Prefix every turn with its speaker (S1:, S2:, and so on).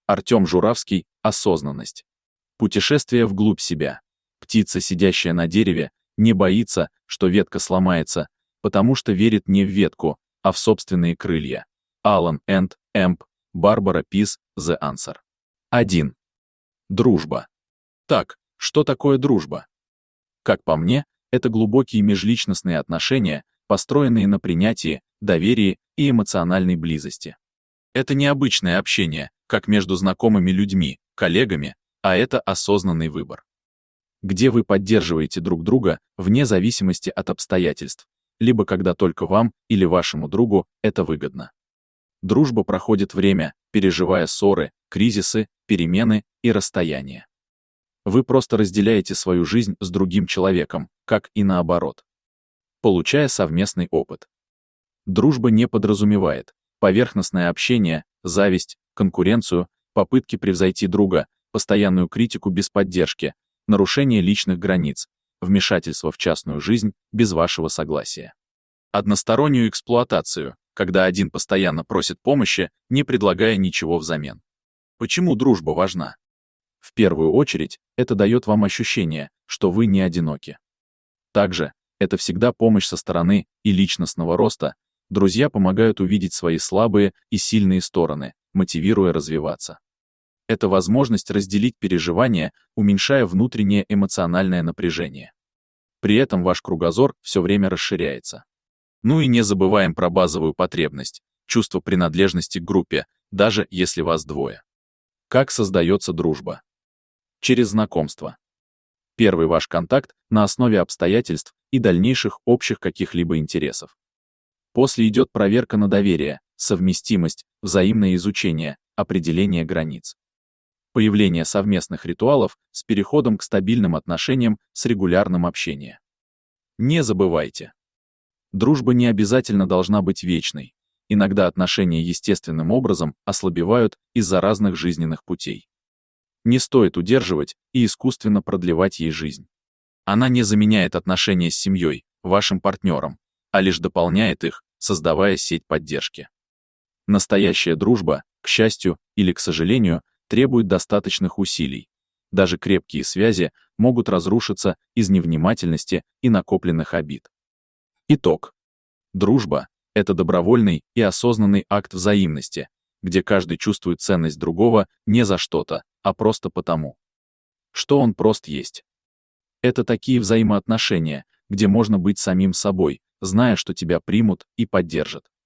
S1: Артем Журавский. Осознанность. Путешествие вглубь себя. Птица, сидящая на дереве, не боится, что ветка сломается, потому что верит не в ветку, а в собственные крылья. Алан Энд Эмп. Барбара Пис. The Answer. 1. Дружба. Так, что такое дружба? Как по мне, это глубокие межличностные отношения, построенные на принятии, доверии и эмоциональной близости. Это не обычное общение, как между знакомыми людьми, коллегами, а это осознанный выбор. Где вы поддерживаете друг друга вне зависимости от обстоятельств, либо когда только вам или вашему другу это выгодно. Дружба проходит время, переживая ссоры, кризисы, перемены и расстояния. Вы просто разделяете свою жизнь с другим человеком, как и наоборот, получая совместный опыт. Дружба не подразумевает поверхностное общение, зависть, конкуренцию, попытки превзойти друга, постоянную критику без поддержки, нарушение личных границ, вмешательство в частную жизнь без вашего согласия. Одностороннюю эксплуатацию, когда один постоянно просит помощи, не предлагая ничего взамен. Почему дружба важна? В первую очередь, это дает вам ощущение, что вы не одиноки. Также, это всегда помощь со стороны и личностного роста. Друзья помогают увидеть свои слабые и сильные стороны, мотивируя развиваться. Это возможность разделить переживания, уменьшая внутреннее эмоциональное напряжение. При этом ваш кругозор все время расширяется. Ну и не забываем про базовую потребность, чувство принадлежности к группе, даже если вас двое. Как создается дружба? Через знакомство. Первый ваш контакт на основе обстоятельств и дальнейших общих каких-либо интересов. После идет проверка на доверие, совместимость, взаимное изучение, определение границ. Появление совместных ритуалов с переходом к стабильным отношениям с регулярным общением. Не забывайте. Дружба не обязательно должна быть вечной. Иногда отношения естественным образом ослабевают из-за разных жизненных путей. Не стоит удерживать и искусственно продлевать ей жизнь. Она не заменяет отношения с семьей, вашим партнером, а лишь дополняет их, создавая сеть поддержки. Настоящая дружба, к счастью или к сожалению, требует достаточных усилий. Даже крепкие связи могут разрушиться из невнимательности и накопленных обид. Итог. Дружба — это добровольный и осознанный акт взаимности, где каждый чувствует ценность другого не за что-то, а просто потому, что он просто есть. Это такие взаимоотношения, где можно быть самим собой, зная, что тебя примут и поддержат.